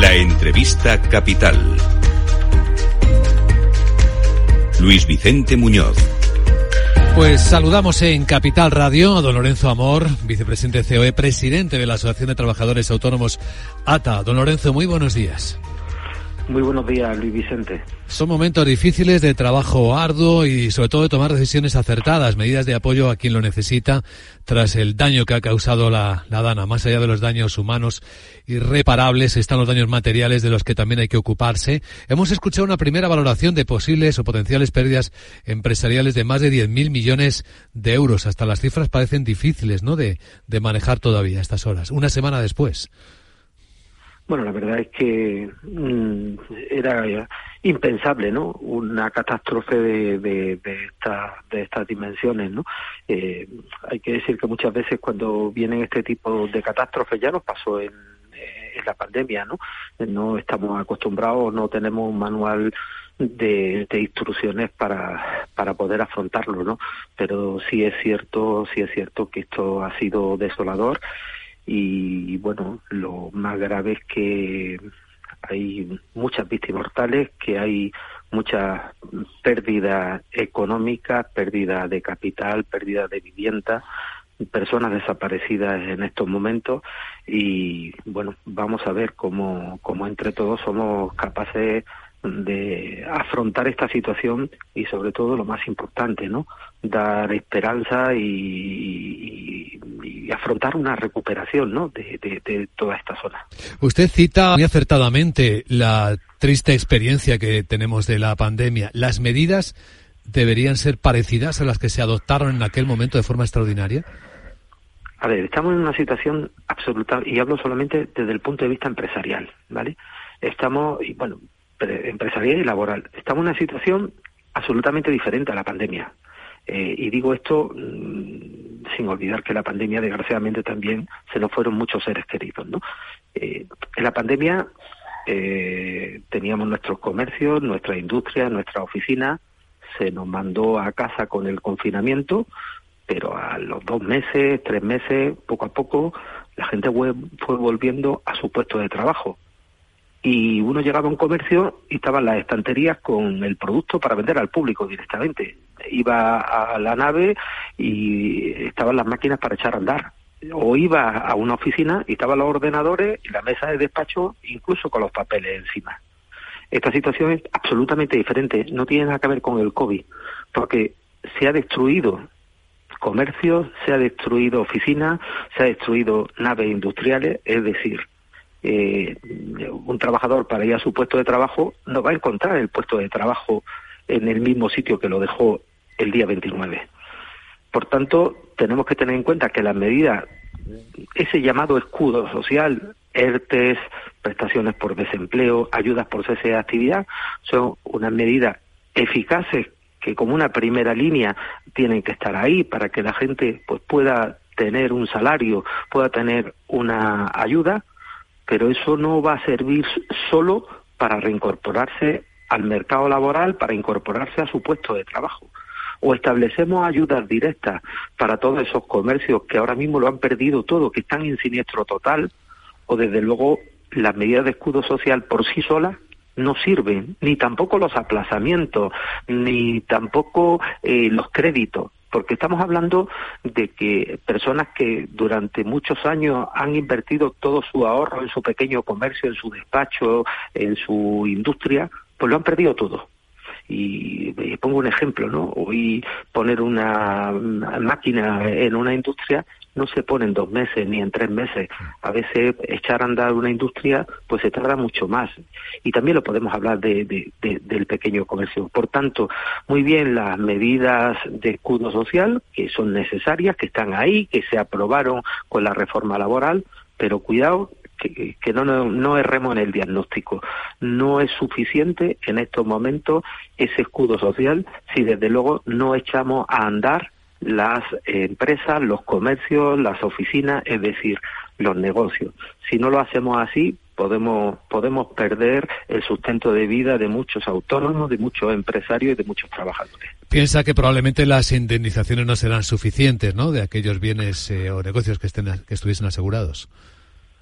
La entrevista capital. Luis Vicente Muñoz. Pues saludamos en Capital Radio a don Lorenzo Amor, vicepresidente COE, presidente de la Asociación de Trabajadores Autónomos ATA. Don Lorenzo, muy buenos días. Muy buenos días, Luis Vicente. Son momentos difíciles de trabajo arduo y sobre todo de tomar decisiones acertadas, medidas de apoyo a quien lo necesita tras el daño que ha causado la Dana. Más allá de los daños humanos irreparables están los daños materiales de los que también hay que ocuparse. Hemos escuchado una primera valoración de posibles o potenciales pérdidas empresariales de más de 10.000 millones de euros. Hasta las cifras parecen difíciles, ¿no?, de manejar todavía a estas horas, una semana después. Bueno, la verdad es que era impensable, ¿no?, una catástrofe de estas dimensiones, ¿no? Hay que decir que muchas veces cuando vienen este tipo de catástrofes, ya nos pasó en la pandemia, ¿no? No estamos acostumbrados, no tenemos un manual de instrucciones para poder afrontarlo, ¿no? Pero sí es cierto que esto ha sido desolador. Y bueno, lo más grave es que hay muchas víctimas mortales, que hay muchas pérdidas económicas, pérdida de capital, pérdida de vivienda, personas desaparecidas en estos momentos. Y bueno, vamos a ver cómo entre todos somos capaces de afrontar esta situación y sobre todo lo más importante, ¿no?, dar esperanza y afrontar una recuperación, ¿no?, de toda esta zona. Usted cita muy acertadamente la triste experiencia que tenemos de la pandemia. ¿Las medidas deberían ser parecidas a las que se adoptaron en aquel momento de forma extraordinaria? A ver, estamos en una situación absoluta, y hablo solamente desde el punto de vista empresarial, ¿vale? Empresarial y laboral. Estamos en una situación absolutamente diferente a la pandemia. Y digo esto sin olvidar que la pandemia, desgraciadamente, también se nos fueron muchos seres queridos, ¿no? En la pandemia teníamos nuestros comercios, nuestra industria, nuestra oficina. Se nos mandó a casa con el confinamiento, pero a los 2 meses, 3 meses, poco a poco, la gente fue volviendo a su puesto de trabajo. Y uno llegaba a un comercio y estaban las estanterías con el producto para vender al público directamente. Iba a la nave y estaban las máquinas para echar a andar. O iba a una oficina y estaban los ordenadores y la mesa de despacho, incluso con los papeles encima. Esta situación es absolutamente diferente. No tiene nada que ver con el COVID, porque se ha destruido comercios, se ha destruido oficinas, se ha destruido naves industriales, es decir, un trabajador para ir a su puesto de trabajo no va a encontrar el puesto de trabajo en el mismo sitio que lo dejó el día 29. Por tanto, tenemos que tener en cuenta que las medidas, ese llamado escudo social, ERTES, prestaciones por desempleo, ayudas por cese de actividad, son unas medidas eficaces que como una primera línea tienen que estar ahí para que la gente pues pueda tener un salario, pueda tener una ayuda, pero eso no va a servir solo para reincorporarse al mercado laboral, para incorporarse a su puesto de trabajo. O establecemos ayudas directas para todos esos comercios que ahora mismo lo han perdido todo, que están en siniestro total, o desde luego las medidas de escudo social por sí solas no sirven, ni tampoco los aplazamientos, ni tampoco los créditos. Porque estamos hablando de que personas que durante muchos años han invertido todo su ahorro en su pequeño comercio, en su despacho, en su industria, pues lo han perdido todo. Y pongo un ejemplo, ¿no? Hoy poner una máquina en una industria no se pone en 2 meses ni en 3 meses. A veces echar a andar una industria pues se tarda mucho más. Y también lo podemos hablar del pequeño comercio. Por tanto, muy bien las medidas de escudo social, que son necesarias, que están ahí, que se aprobaron con la reforma laboral, pero cuidado que no erremos en el diagnóstico. No es suficiente en estos momentos ese escudo social si desde luego no echamos a andar las empresas, los comercios, las oficinas, es decir, los negocios. Si no lo hacemos así, podemos perder el sustento de vida de muchos autónomos, de muchos empresarios y de muchos trabajadores. Piensa que probablemente las indemnizaciones no serán suficientes, ¿no?, de aquellos bienes o negocios que estuviesen asegurados.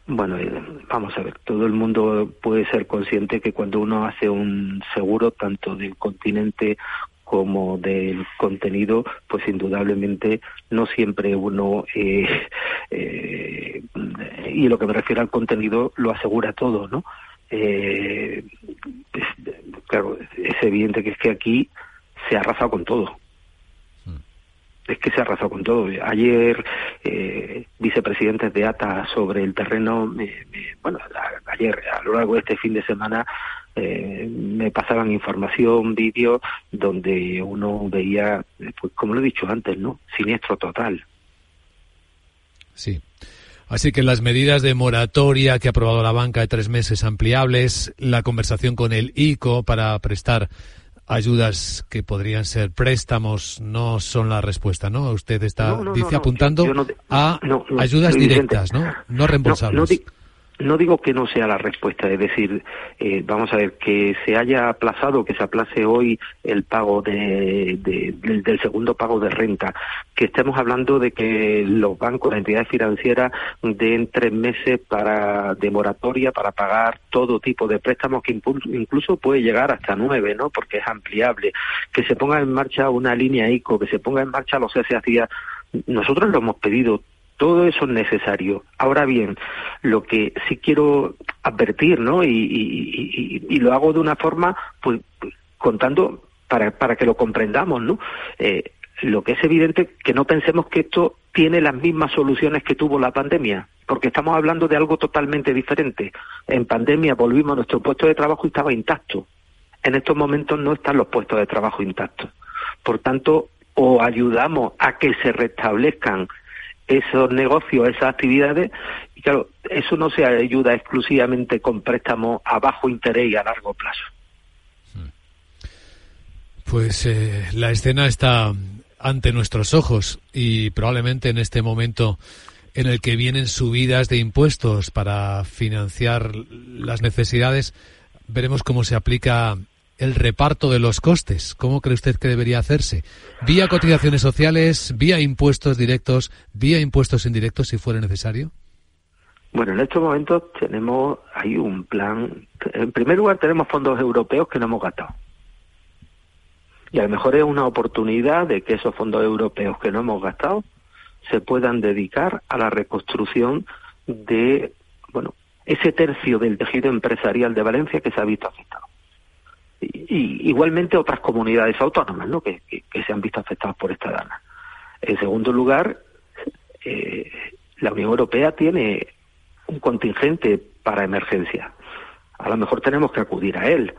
Bueno, vamos a ver, todo el mundo puede ser consciente que cuando uno hace un seguro, tanto del continente como del contenido, pues indudablemente no siempre uno, y lo que me refiero al contenido, lo asegura todo, ¿no? Claro, es evidente que es que aquí se ha arrasado con todo. Es que se ha arrasado con todo. Ayer, vicepresidentes de ATA sobre el terreno, ayer, a lo largo de este fin de semana, me pasaban información, vídeos, donde uno veía, pues como lo he dicho antes, ¿no? Siniestro total. Sí. Así que las medidas de moratoria que ha aprobado la banca de 3 meses ampliables, la conversación con el ICO para prestar ayudas que podrían ser préstamos, no son la respuesta, ¿no? Usted está apuntando a ayudas directas, ¿no? No reembolsables. No digo que no sea la respuesta, es decir, vamos a ver, que se haya aplazado, que se aplace hoy el pago del segundo pago de renta, que estemos hablando de que los bancos, las entidades financieras den 3 meses de moratoria para pagar todo tipo de préstamos, que incluso puede llegar hasta 9, ¿no? Porque es ampliable, que se ponga en marcha una línea ICO, que se ponga en marcha los SACIA. Nosotros lo hemos pedido. Todo eso es necesario. Ahora bien, lo que sí quiero advertir, ¿no? Y lo hago de una forma, pues, contando para que lo comprendamos, ¿no? Lo que es evidente que no pensemos que esto tiene las mismas soluciones que tuvo la pandemia, porque estamos hablando de algo totalmente diferente. En pandemia volvimos a nuestro puesto de trabajo y estaba intacto. En estos momentos no están los puestos de trabajo intactos. Por tanto, o ayudamos a que se restablezcan esos negocios, esas actividades, y claro, eso no se ayuda exclusivamente con préstamos a bajo interés y a largo plazo. Pues la escena está ante nuestros ojos y probablemente en este momento en el que vienen subidas de impuestos para financiar las necesidades, veremos cómo se aplica el reparto de los costes. ¿Cómo cree usted que debería hacerse? ¿Vía cotizaciones sociales, vía impuestos directos, vía impuestos indirectos si fuera necesario? Bueno, en estos momentos hay un plan. En primer lugar, tenemos fondos europeos que no hemos gastado. Y a lo mejor es una oportunidad de que esos fondos europeos que no hemos gastado se puedan dedicar a la reconstrucción de, ese tercio del tejido empresarial de Valencia que se ha visto afectado. Y igualmente otras comunidades autónomas, ¿no? que se han visto afectadas por esta dana. En segundo lugar, la Unión Europea tiene un contingente para emergencia. A lo mejor tenemos que acudir a él.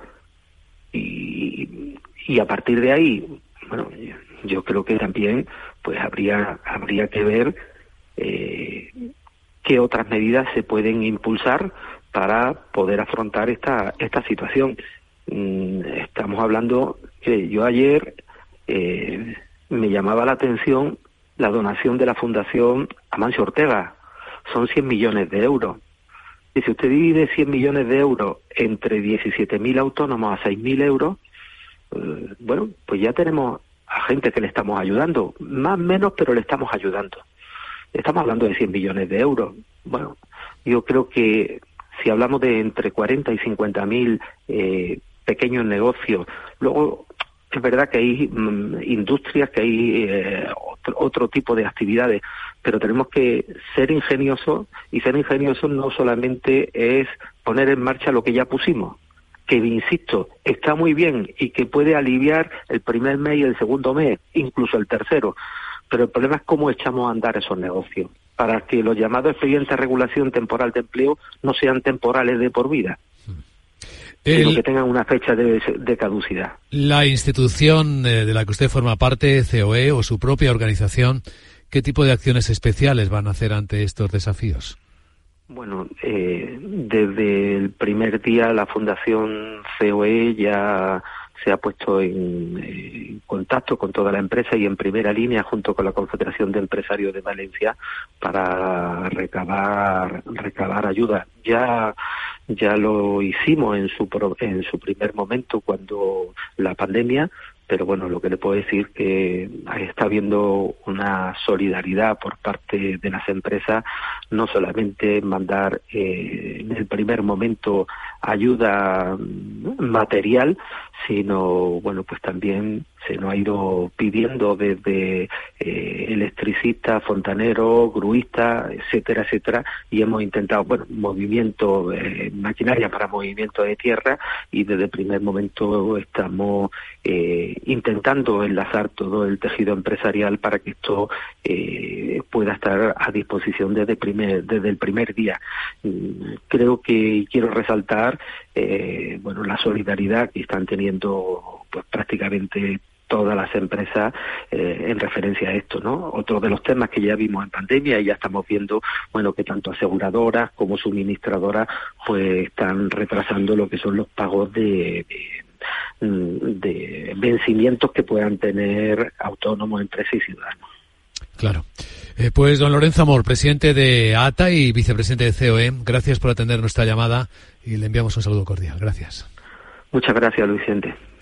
Y a partir de ahí, yo creo que también pues habría que ver qué otras medidas se pueden impulsar para poder afrontar esta situación. Estamos hablando que yo ayer me llamaba la atención la donación de la Fundación Amancio Ortega. Son 100 millones de euros. Y si usted divide 100 millones de euros entre 17.000 autónomos a 6.000 euros, pues ya tenemos a gente que le estamos ayudando. Más o menos, pero le estamos ayudando. Estamos hablando de 100 millones de euros. Bueno, yo creo que si hablamos de entre 40 y 50.000 pequeños negocios, luego es verdad que hay industrias, que hay otro tipo de actividades, pero tenemos que ser ingeniosos, y ser ingeniosos no solamente es poner en marcha lo que ya pusimos, que, insisto, está muy bien y que puede aliviar el primer mes y el segundo mes, incluso el tercero, pero el problema es cómo echamos a andar esos negocios, para que los llamados expedientes de regulación temporal de empleo no sean temporales de por vida, sino que tengan una fecha de caducidad. La institución de la que usted forma parte, COE, o su propia organización, ¿qué tipo de acciones especiales van a hacer ante estos desafíos? Bueno, desde el primer día la Fundación COE ya se ha puesto en contacto con toda la empresa y en primera línea junto con la Confederación de Empresarios de Valencia para recabar ayuda. Ya lo hicimos en su primer momento cuando la pandemia, pero bueno, lo que le puedo decir que está habiendo una solidaridad por parte de las empresas, no solamente mandar en el primer momento ayuda material, sino bueno, pues también se nos ha ido pidiendo desde electricistas, fontaneros, gruistas, etcétera, etcétera, y hemos intentado, bueno, movimiento, maquinaria para movimiento de tierra, y desde el primer momento estamos intentando enlazar todo el tejido empresarial para que esto pueda estar a disposición desde el primer día. Creo que quiero resaltar bueno, la solidaridad que están teniendo pues prácticamente todas las empresas en referencia a esto, ¿no? Otro de los temas que ya vimos en pandemia, y ya estamos viendo, bueno, que tanto aseguradoras como suministradoras pues están retrasando lo que son los pagos de vencimientos que puedan tener autónomos, empresas y ciudadanos. Claro. Pues don Lorenzo Amor, presidente de ATA y vicepresidente de COE, gracias por atender nuestra llamada y le enviamos un saludo cordial. Gracias. Muchas gracias, Luis Vicente.